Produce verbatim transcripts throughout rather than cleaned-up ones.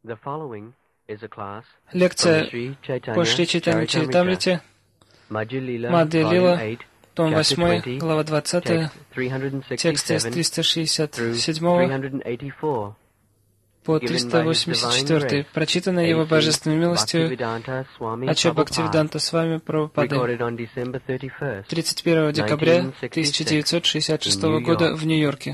Лекция по Шри Чайтанья Чаритамрите, Мадхья Лила, том восьмой, глава двадцатая, тексты с триста шестьдесят седьмого по триста восемьдесят четвёртый, прочитанное его божественной милостью Ача Бхактивиданта Свами Прабхупады тридцать первого декабря тысяча девятьсот шестьдесят шестого года в Нью-Йорке.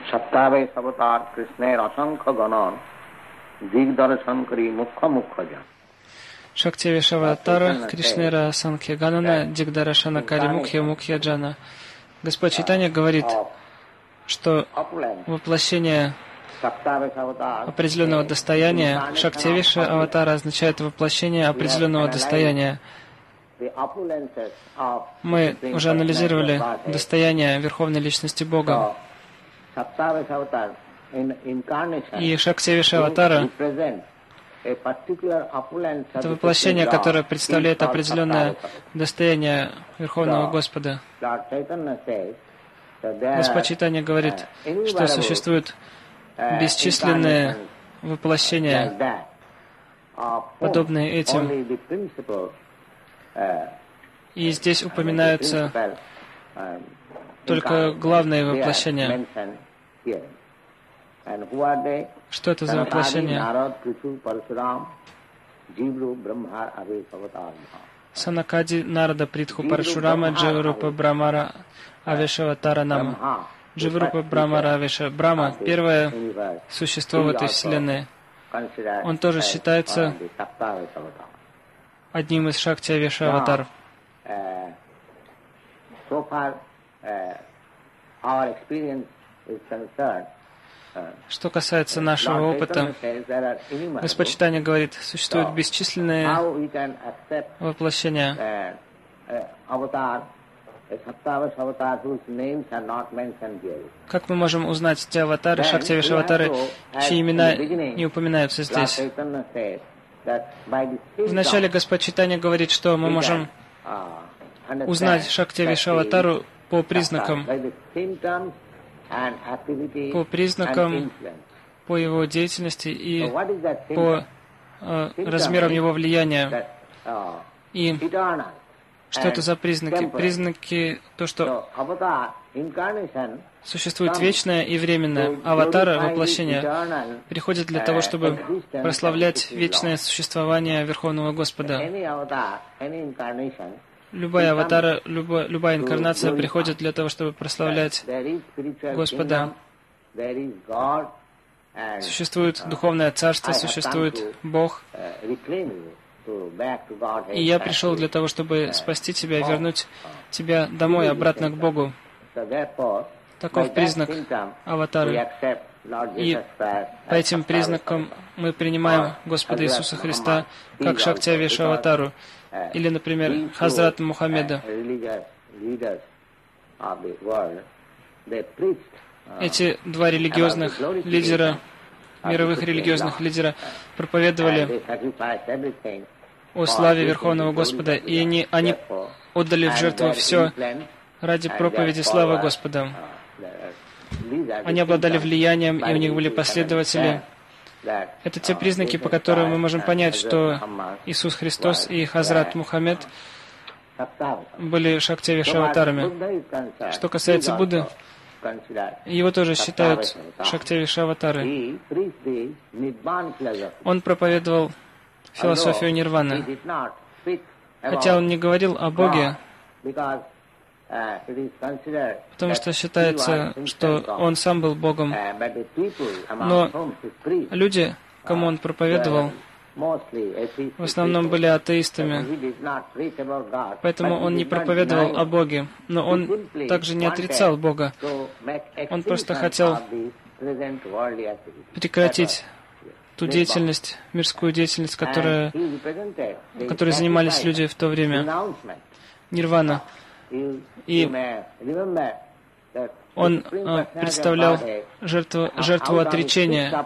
Шактивишаватара Кришнера Санкхья Ганана Дигдарашана Кари Мукхья Мукхья Джана. Господь Чайтанья говорит, что воплощение определенного достояния Шактивиша Аватара означает воплощение определенного достояния. Мы уже анализировали достояние Верховной Личности Бога. И Шактивиша Аватара — это воплощение, которое представляет определенное достояние Верховного Господа. Господь Чайтанья говорит, что существуют бесчисленные воплощения, подобные этим. И здесь упоминаются только главные воплощения. Что это за воплощение? Санакади, Нарада, Притху, Парашурама, Дживарупа, Брамара, Авешаватара, Нама. Дживарупа, Брамара, Авеша. Брама — первое существо в этой вселенной. Он тоже считается одним из Шакти Авеша аватаров. Что касается нашего опыта, Господь Чайтанья говорит, существуют бесчисленные воплощения. Как мы можем узнать те аватары, Шактивиша аватары, чьи имена не упоминаются здесь? Вначале Господь Чайтанья говорит, что мы можем узнать Шактивиша аватару по признакам, по признакам, по его деятельности и по э, размерам его влияния. И что это за признаки? Признаки то, что существует вечное и временное. Аватара, воплощение, приходят для того, чтобы прославлять вечное существование Верховного Господа. Любая аватара, любая, любая инкарнация приходит для того, чтобы прославлять Господа. Существует духовное царство, существует Бог. И я пришел для того, чтобы спасти тебя и вернуть тебя домой, обратно к Богу. Таков признак аватары. И по этим признакам мы принимаем Господа Иисуса Христа как Шакти Авеша аватару. Или, например, Хазрата Мухаммеда. Эти два религиозных лидера, мировых религиозных лидера, проповедовали о славе Верховного Господа, и они, они отдали в жертву все ради проповеди славы Господа. Они обладали влиянием, и у них были последователи. Это те признаки, по которым мы можем понять, что Иисус Христос и Хазрат Мухаммед были Шактивиша аватарами. Что касается Будды, его тоже считают Шактивиша аватары. Он проповедовал философию нирваны. Хотя он не говорил о Боге, потому что считается, что он сам был Богом. Но люди, кому он проповедовал, в основном были атеистами. Поэтому он не проповедовал о Боге. Но он также не отрицал Бога. Он просто хотел прекратить ту деятельность, мирскую деятельность, которая, которой занимались люди в то время. Нирвана. И он э, представлял жертву, жертву отречения.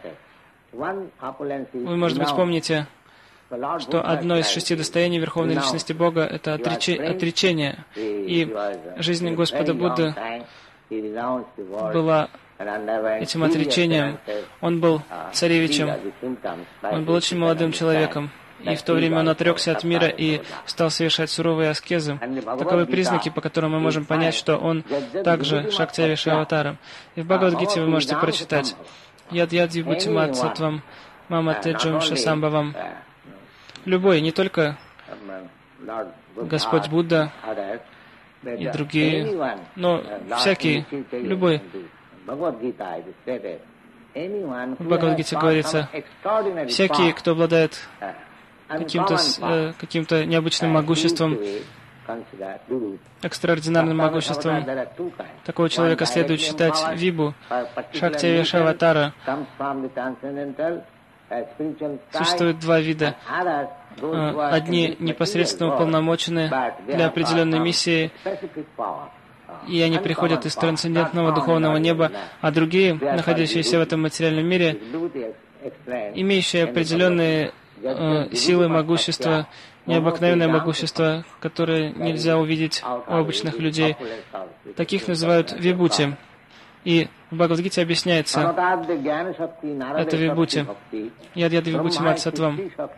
Вы, может быть, помните, что одно из шести достояний Верховной Личности Бога — это отрече, отречение. И жизнь Господа Будды была этим отречением. Он был царевичем, он был очень молодым человеком. И в то время он отрекся от мира и стал совершать суровые аскезы. Таковы признаки, по которым мы можем понять, что он также Шактивиша аватара. И в Бхагавад-гите вы можете прочитать «Яд-яд вибхути мат сатвам мама теджам шасамбавам». Любой, не только Господь Будда и другие, но всякий, любой. В Бхагавад-гите говорится, всякий, кто обладает каким-то э, каким-то необычным могуществом, экстраординарным могуществом, такого человека следует считать вибу, Шактивиша аватара. Существует два вида. Одни непосредственно уполномочены для определенной миссии, и они приходят из трансцендентного духовного неба, а другие, находящиеся в этом материальном мире, имеющие определенные э, силы, могущества, необыкновенное могущество, которое нельзя увидеть у обычных людей. Таких называют вибути. И в Бхагавад-гите объясняется это вибути. Яд-яд вибути мат сатвам.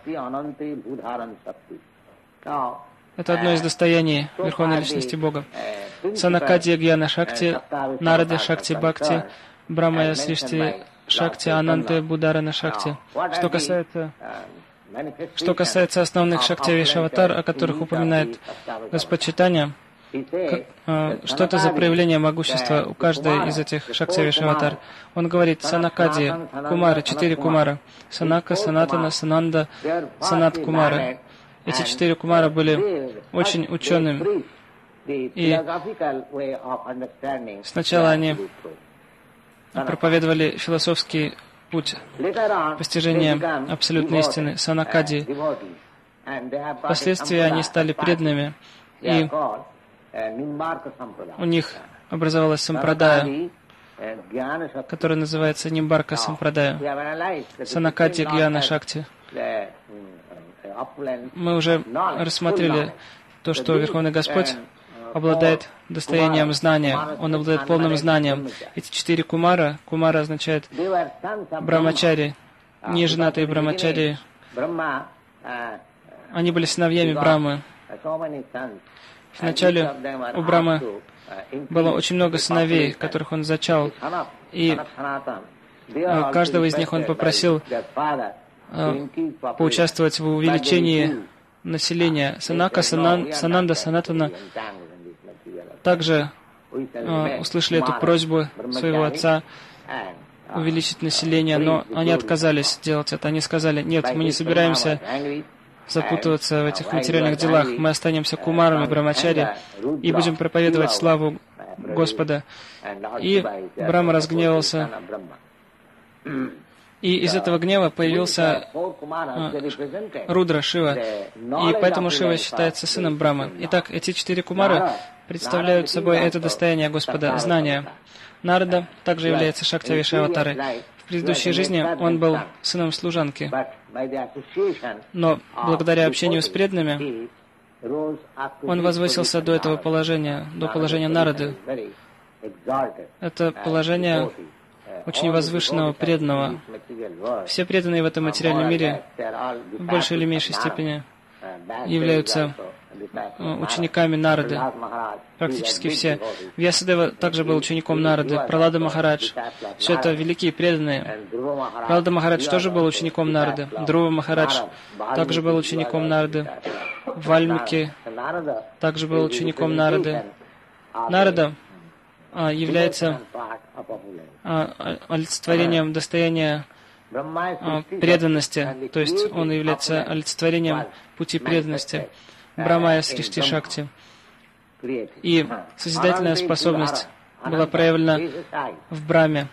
Это одно из достояний Верховной Личности Бога. Санакадья Гьяна Шакти, Нарада Шакти Бхакти, Брамая Сришти Шакти, Ананты Бударана Шакти. Что касается, что касается основных Шактивиш аватар, о которых упоминает Господь Чайтанья, что это за проявление могущества у каждой из этих Шактивиш аватар? Он говорит Санакади, Кумара, четыре Кумара. Санака, Санатана, Сананда, Санат Кумара. Эти четыре Кумара были очень учеными. И сначала они проповедовали философский путь постижения абсолютной истины, Санакади. Впоследствии они стали преданными, и у них образовалась сампрадая, которая называется Нимбарка сампрадая, Санакади Гьяна Шакти. Мы уже рассмотрели то, что Верховный Господь обладает достоянием знания, Он обладает полным знанием. Эти четыре Кумара, Кумара означает Брамачари, неженатые Брамачари, они были сыновьями Брамы. Вначале у Брамы было очень много сыновей, которых он зачал, и каждого из них он попросил поучаствовать в увеличении населения. Санака, Санан, Сананда, Санатана также э, услышали эту просьбу своего отца увеличить население, но они отказались делать это. Они сказали, нет, мы не собираемся запутываться в этих материальных делах. Мы останемся кумарами Брамачари и будем проповедовать славу Господа. И Брахма разгневался. И из этого гнева появился э, Рудра, Шива. И поэтому Шива считается сыном Брамы. Итак, эти четыре Кумара представляют собой это достояние Господа, знания. Нарада также является Шактивиша аватарой. В предыдущей жизни он был сыном служанки. Но благодаря общению с преданными, он возвысился до этого положения, до положения Нарады. Это положение очень возвышенного преданного. Все преданные в этом материальном мире в большей или меньшей степени являются учениками Нарады. Практически все. Вьясадева также был учеником Нарады. Пралада Махарадж. Все это великие преданные. Пралада Махарадж тоже был учеником Нарады. Друва Махарадж также был учеником Нарады. Вальмики также был учеником Нарады. Нарада а, является а, олицетворением достояния а, преданности, то есть он является олицетворением пути преданности. Брамая Сришти Шакти. И созидательная способность была проявлена в Браме.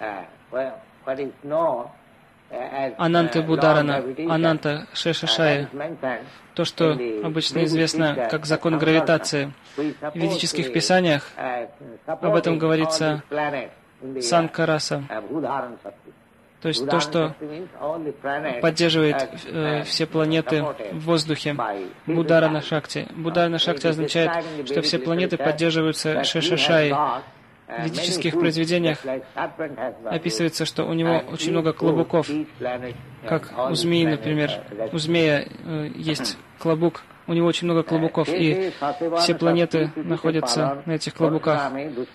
Ананта Бударана, Ананта Шешашая. То, что обычно известно как закон гравитации. В ведических писаниях об этом говорится Санкараса. То есть то, что поддерживает э, все планеты в воздухе. Бударана Шакти. Бударана Шакти означает, что все планеты поддерживаются Шешашай. В ведических произведениях описывается, что у него очень много клобуков, как у змеи, например. У змея э, есть клобук, у него очень много клобуков, и все планеты находятся на этих клобуках.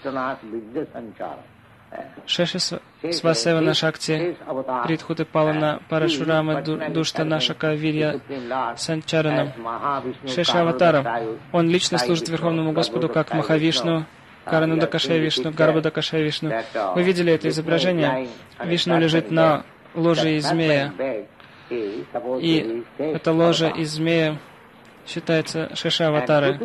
Шеши Свасевана Шакти Притхуты Палана Парашурама Душтана Шака Вирья Санчарана. Шеша Аватара. Он лично служит Верховному Господу как Махавишну, Карануда Кашая Вишну, Гарбада Кашая Вишну. Вы видели это изображение? Вишну лежит на ложе из змея. И эта ложа из змея считается Шеша Аватары.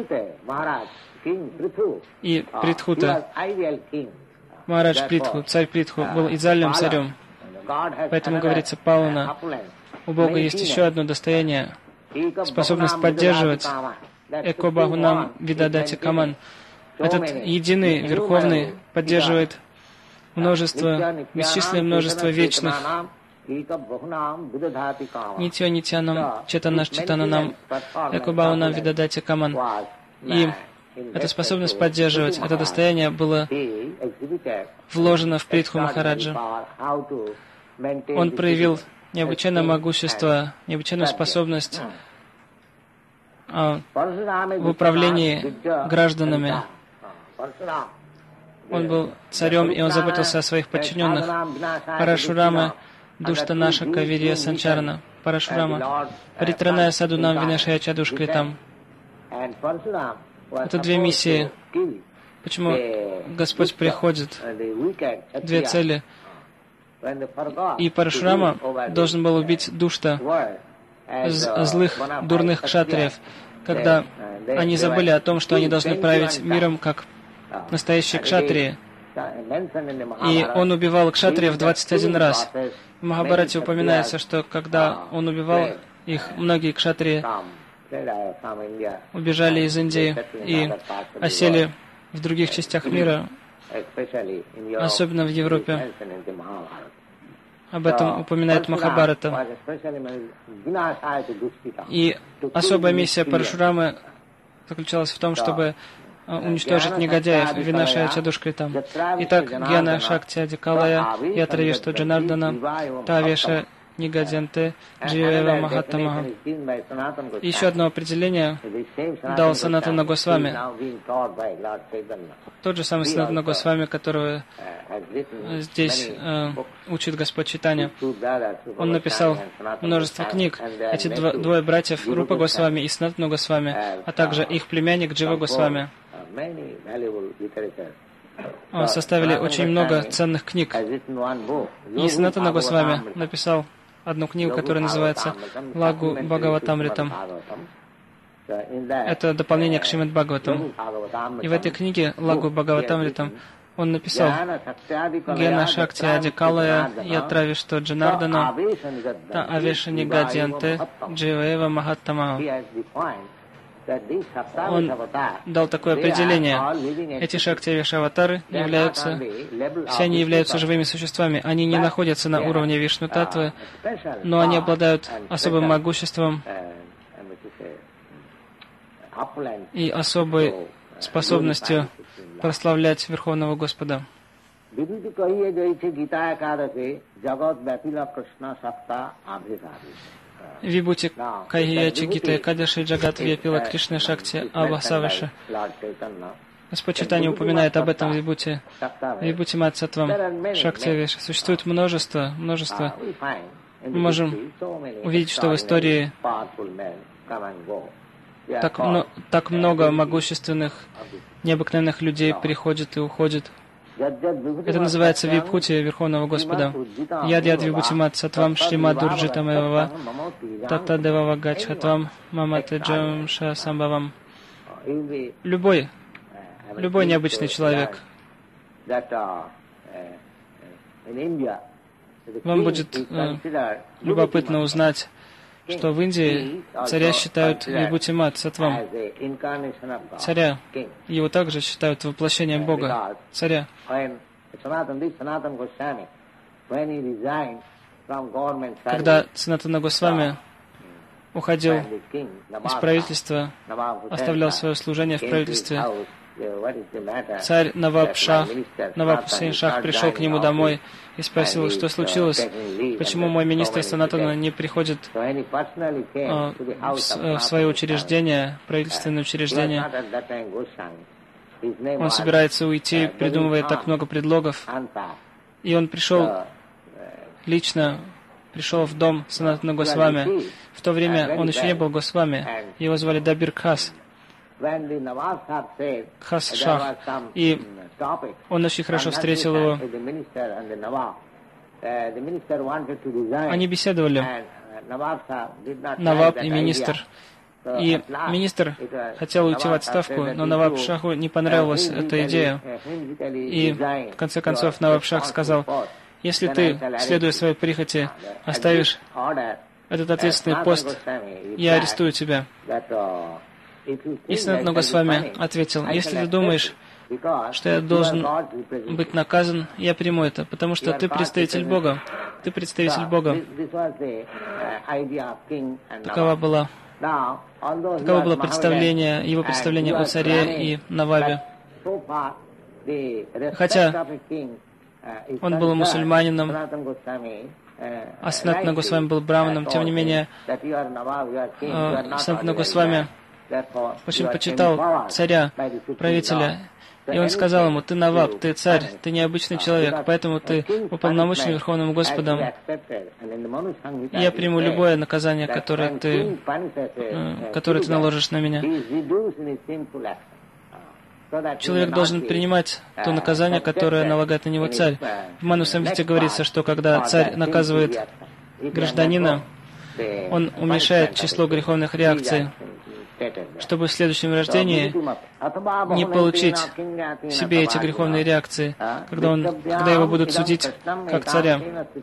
И Притхута, Махарадж Притху, царь Притху, был идеальным царем. Поэтому говорится Палана. У Бога есть еще одно достояние, способность поддерживать Эко Бахунам Видадати Каман. Этот единый, верховный, поддерживает множество, бесчисленное множество вечных. Нитьо Нитьянам, Четанаш Четананам, Эко Бахунам Видадати Каман. И эта способность поддерживать, это достояние было вложено в Притху Махараджа. Он проявил необычайное могущество, необычайную способность а, в управлении гражданами. Он был царем, и он заботился о своих подчиненных. Парашурама Душтанаша Кавирья Санчарана. Парашурама Паритраная Садунам Винашая Чадушкритам. Это две миссии. Почему Господь приходит? Две цели. И Парашурама должен был убить Душта, злых, дурных кшатриев, когда они забыли о том, что они должны править миром как настоящие кшатрии. И он убивал кшатриев двадцать один раз. В Махабхарате упоминается, что когда он убивал их, многие кшатрии убежали из Индии и осели в других частях мира, особенно в Европе. Об этом упоминает Махабхарата. И особая миссия Парашурамы заключалась в том, чтобы уничтожить негодяев, Винашая Чадушкритам. Итак, Гьяна Шакти Адикалая, Ятравешту Джанардана, Тавеша Нигадянте, Дживева Махаттамаха. Еще одно определение дал Санатана Госвами. Тот же самый Санатана Госвами, которого здесь э, учит Господь Чайтанья. Он написал множество книг. Эти дво, двое братьев, Рупа Госвами и Санатана Госвами, а также их племянник Джива Госвами, составили очень много ценных книг. И Санатана Госвами написал одну книгу, которая называется «Лагу Бхагаватамритам». Это дополнение к Шримад Бхагаватам. И в этой книге «Лагу Бхагаватамритам» он написал «Гена Шакти Адикалая Ятравишто Джанардана Та Авеша Нигадьянте Дживаева Махаттамаха». Он дал такое определение. Эти Шакти Авеша аватары являются, все они являются живыми существами. Они не находятся на уровне Вишну Татвы, но они обладают особым могуществом и особой способностью прославлять Верховного Господа. Вибути Кайячи Гита Кадаши Джагат Вьяпила Кришна Шакти Абхасаваша. Господь Чайтанья упоминает об этом в Вибути. Вибути Мацатвам Шакти Авеша. Существует множество, множество. Мы можем увидеть, что в истории так, но, так много могущественных, необыкновенных людей приходит и уходит. Это называется Вибхути Верховного Господа. Яд яд Вибхутимат Сатвам Шримад Урджитамевава Тата Девава Гачхатвам Маматаджам Ша Самбавам. Любой, любой необычный человек. Вам будет э, любопытно узнать, что в Индии царя считают Вибхутимат Сатвам. Царя. Его также считают воплощением Бога. Царя. Когда Санатана Госвами уходил из правительства, оставлял свое служение в правительстве, Царь Наваб Шах, Наваб Хусейн Шах пришел к нему домой и спросил, что случилось, почему мой министр Санатана не приходит а, в, в свое учреждение, правительственное учреждение. Он собирается уйти, придумывая так много предлогов. И он пришел лично, пришел в дом Санатана Госвами. В то время он еще не был Госвами. Его звали Дабир Khas. Khas Шах. И он очень хорошо встретил его. Они беседовали, Наваб и министр. И министр хотел уйти в отставку, но Наваб Шаху не понравилась эта идея. И в конце концов Наваб Шах сказал: если ты, следуя своей прихоти, оставишь этот ответственный пост, я арестую тебя. И Санатана Госвами ответил: если ты думаешь, что я должен быть наказан, я приму это, потому что ты представитель Бога. Ты представитель Бога. Такова была, таково было представление, его представление о царе и Навабе. Хотя он был мусульманином, а Санатана Госвами был браманом, тем не менее, Санатана Госвами очень почитал царя, правителя, и он сказал ему: ты Наваб, ты царь, ты необычный человек, поэтому ты уполномочен Верховным Господом. Я приму любое наказание, которое ты, которое ты наложишь на меня. Человек должен принимать то наказание, которое налагает на него царь. В Ману Самхите говорится, что когда царь наказывает гражданина, он уменьшает число греховных реакций, чтобы в следующем рождении не получить в себе эти греховные реакции, когда, он, когда его будут судить как царя.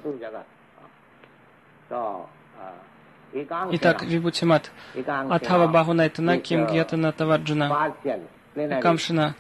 Итак, Вибхутимат. Атхава Бахунайтана Ким Гьятана Таварджуна. Камшина,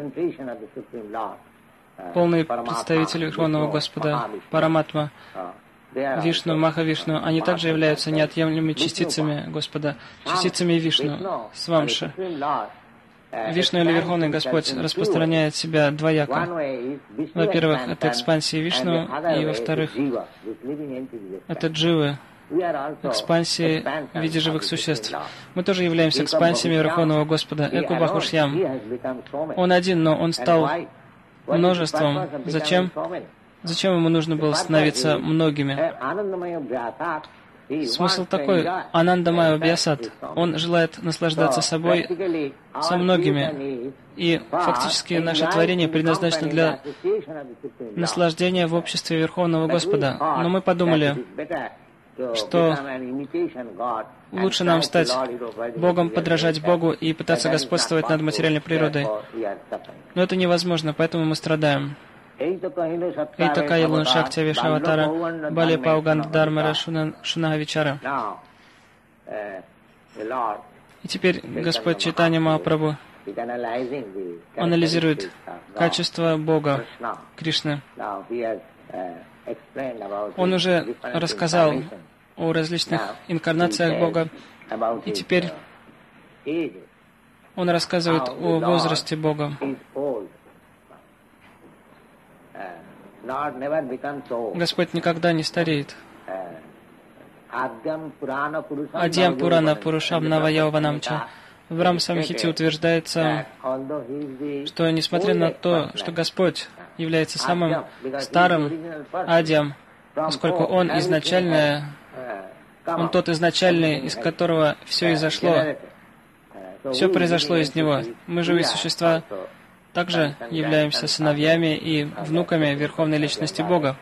полный представитель Верховного Господа, Параматма, Вишну, Махавишну, они также являются неотъемлемыми частицами Господа, частицами Вишну, Свамши. Вишну или Верховный Господь распространяет себя двояко. Во-первых, это экспансия Вишну, и во-вторых, это дживы, экспансии в виде живых существ. Мы тоже являемся экспансиями Верховного Господа, Эку Бахушьям. Он один, но он стал множеством. Зачем? Зачем ему нужно было становиться многими? Смысл такой: Анандамая Бьясат. Он желает наслаждаться собой со многими. И фактически наше творение предназначено для наслаждения в обществе Верховного Господа. Но мы подумали, что лучше нам стать Богом, подражать Богу и пытаться господствовать над материальной природой. Но это невозможно, поэтому мы страдаем. Эйтака Ялун Шакти Вишаватара Бали Пауганд Дармара Шунаха Вичара. И теперь Господь Чайтанья Махапрабху анализирует качество Бога, Кришны. Он уже рассказал о различных инкарнациях Бога, и теперь он рассказывает о возрасте Бога. Господь никогда не стареет. Адьям Пурана Пурушам Наваяуванамча. В Рамсамхите утверждается, что несмотря на то, что Господь является самым старым Адиям, поскольку Он изначальное, Он тот изначальный, из которого все изошло, все произошло из Него. Мы, живые существа, также являемся сыновьями и внуками Верховной Личности Бога.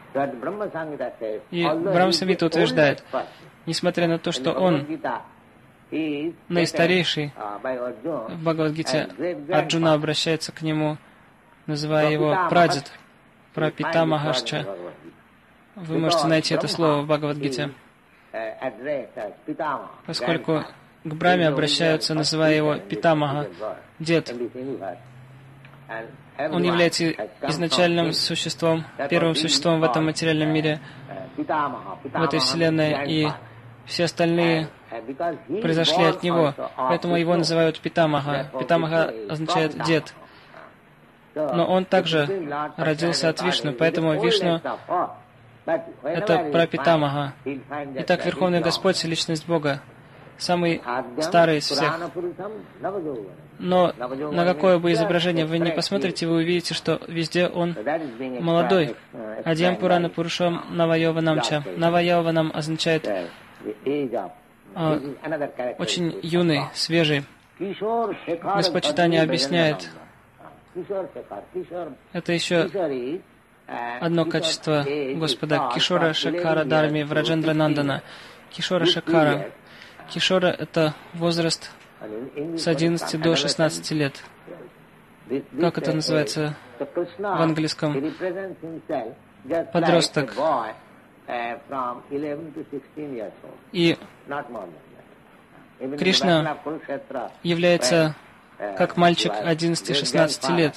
И Брахма-самхита утверждает, несмотря на то, что Он наистарейший, в Бхагавад-гите Арджуна обращается к Нему, называя его прадед, прапитамахашча. Вы можете найти это слово в Бхагавад-гите. Поскольку к Брахме обращаются, называя его питамаха, дед. Он является изначальным существом, первым существом в этом материальном мире, в этой вселенной, и все остальные произошли от него, поэтому его называют Питамаха. Питамаха означает дед. Но он также родился от Вишну, поэтому Вишну — это прапитамаха. Итак, Верховный Господь — личность Бога, самый старый из всех. Но на какое бы изображение вы ни посмотрите, вы увидите, что везде он молодой. Адьям Пурана Пурушам Навайованамча. Навайованам означает а, очень юный, свежий. Господь-читание объясняет, это еще одно качество Господа Кишора Шакара Дарми Враджендра Нандана. Кишора Шакара. Кишора — это возраст с одиннадцати до шестнадцати лет. Как это называется в английском? Подросток. И Кришна является как мальчик одиннадцати-шестнадцати лет,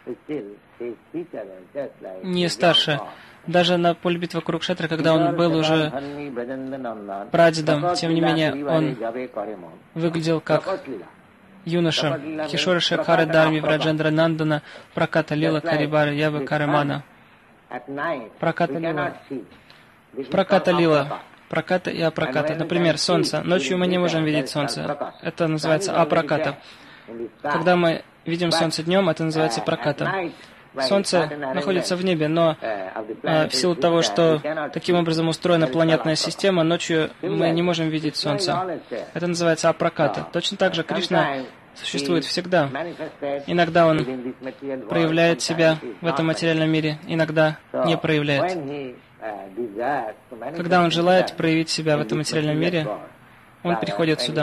не старше. Даже на поле битвы Курукшетра, когда он был уже прадедом, тем не менее, он выглядел как юноша. Кишора Шакара Дарми Враджендра Нандана Праката Лила Карибара Ява Карамана. Праката Лила. Праката Лила. Праката и апраката. Например, солнце. Ночью мы не можем видеть солнце. Это называется апраката. Когда мы видим солнце днем, это называется праката. Солнце находится в небе, но а, в силу того, что таким образом устроена планетная система, ночью мы не можем видеть Солнце. Это называется апраката. Точно так же Кришна существует всегда. Иногда Он проявляет себя в этом материальном мире, иногда не проявляет. Когда Он желает проявить себя в этом материальном мире, Он приходит сюда.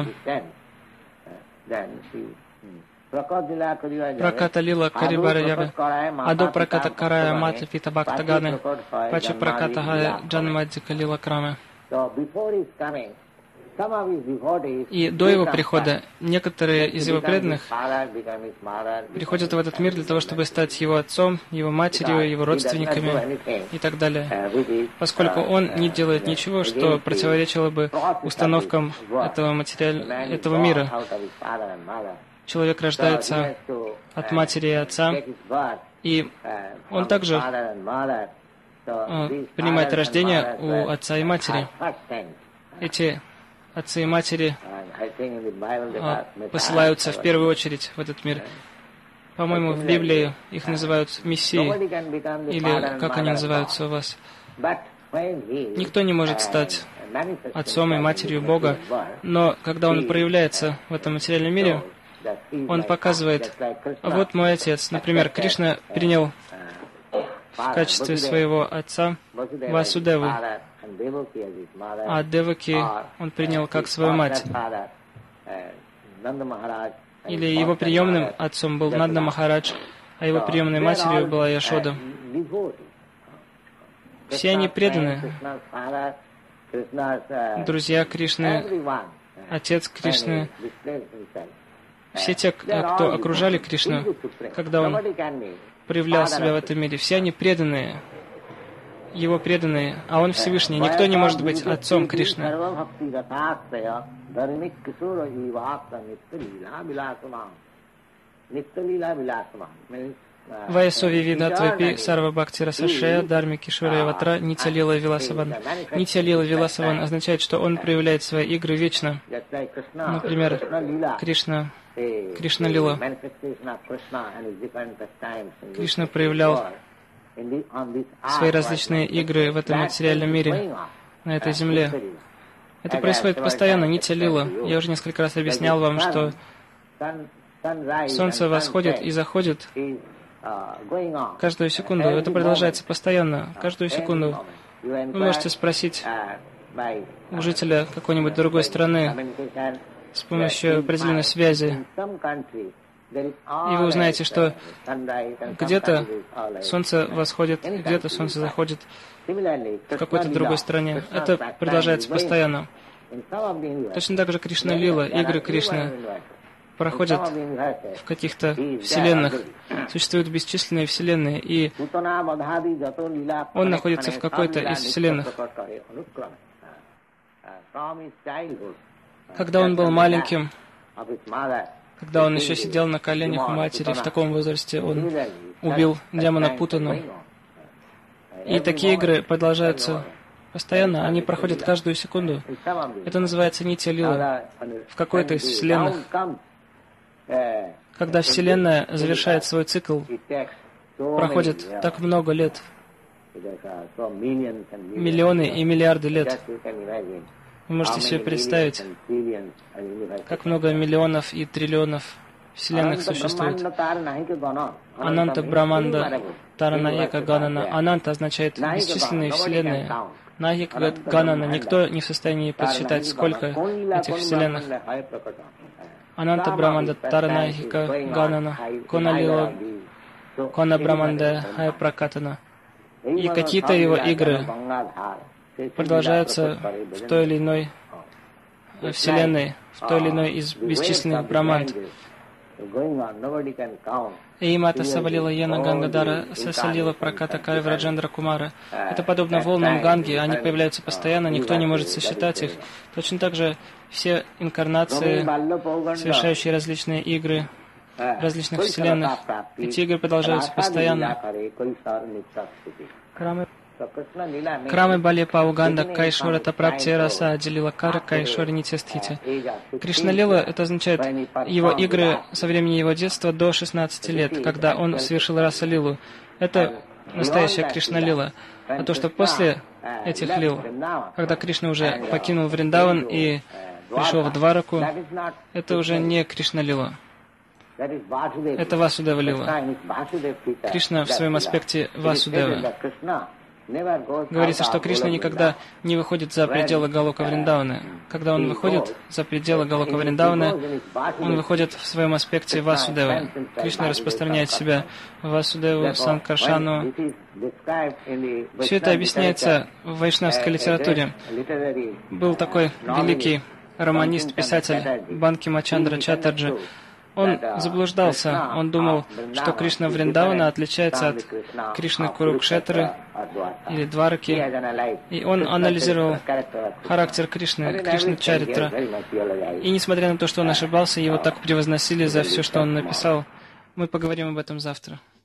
Праката Лила Карибара Явы, Адо Праката Карая Мата Пита Бхактаганы, Пача Праката Хая Джанмадзика Лила Краме. И до его прихода некоторые из его преданных приходят в этот мир для того, чтобы стать его отцом, его матерью, его родственниками и так далее, поскольку он не делает ничего, что противоречило бы установкам этого, материаль... этого мира. Человек рождается от матери и отца, и он также э, принимает рождение у отца и матери. Эти отцы и матери э, посылаются в первую очередь в этот мир. По-моему, в Библии их называют мессией, или как они называются у вас. Никто не может стать отцом и матерью Бога, но когда он проявляется в этом материальном мире, он показывает: вот мой отец. Например, Кришна принял в качестве своего отца Васудеву, а Деваки он принял как свою мать. Или его приемным отцом был Нанда Махарадж, а его приемной матерью была Яшода. Все они преданы. Друзья Кришны, отец Кришны, все те, кто окружали Кришну, когда он проявлял себя в этом мире, все они преданные, его преданные, а он Всевышний. Никто не может быть отцом Кришны. Ваясови Видатвапи Сарва Бхакти Расашея Дарми Кишура Ватра Нитя Лила Виласаван. Нитя Лила Виласаван означает, что он проявляет свои игры вечно. Например, Кришна, Кришна Лила. Кришна проявлял свои различные игры в этом материальном мире, на этой земле. Это происходит постоянно, Нитя Лила. Я уже несколько раз объяснял вам, что солнце восходит и заходит каждую секунду. Это продолжается постоянно, каждую секунду. Вы можете спросить у жителя какой-нибудь другой страны с помощью определенной связи, и вы узнаете, что где-то солнце восходит, где-то солнце заходит в какой-то другой стране. Это продолжается постоянно. Точно так же Кришна Лила, игры Кришны проходят в каких-то вселенных. Существуют бесчисленные вселенные, и он находится в какой-то из вселенных. Когда он был маленьким, когда он еще сидел на коленях у матери, в таком возрасте он убил демона Путану. И такие игры продолжаются постоянно, они проходят каждую секунду. Это называется нитья лила. В какой-то из вселенных, когда Вселенная завершает свой цикл, проходит так много лет, миллионы и миллиарды лет. Вы можете себе представить, как много миллионов и триллионов вселенных существует. Ананта Браманда Таранаека Ганана. Ананта означает бесчисленные вселенные. Наика Ганана. Никто не в состоянии подсчитать, сколько этих вселенных. Ананта Браманда Таранаека Ганана. Коналила Кона Браманда Хая Пракатана. И какие-то его игры продолжаются в той или иной вселенной, в той или иной из бесчисленных браманд. И Мата Савалила Йена Гангадара Сасалила Праката Кайва Раджендра Кумара. Это подобно волнам Ганги, они появляются постоянно, никто не может сосчитать их. Точно так же все инкарнации, совершающие различные игры в различных вселенных, эти игры продолжаются постоянно. Крамы Крамы Балипа Уганда Кайшора Тапрапти Раса Аджилила Кара Кайшора Нитястхити. Кришна Лила, это означает его игры со времени его детства до шестнадцати лет, когда он совершил Раса Лилу. Это настоящая Кришна Лила. А то, что после этих лил, когда Кришна уже покинул Вриндаван и пришел в Двараку, это уже не Кришна Лила. Это Васудева Лила. Кришна в своем аспекте Васудева. Говорится, что Кришна никогда не выходит за пределы Галока Вриндавана. Когда он выходит за пределы Галока Вриндавана, он выходит в своем аспекте Васудева. Кришна распространяет себя Васудеву, Санкаршану. Все это объясняется в вайшнавской литературе. Был такой великий романист, писатель Банкима Чандра Чаттерджи. Он заблуждался. Он думал, что Кришна Вриндавана отличается от Кришны Курукшетры или Двараки. И он анализировал характер Кришны, Кришны Чаритра. И несмотря на то, что он ошибался, его так превозносили за все, что он написал. Мы поговорим об этом завтра.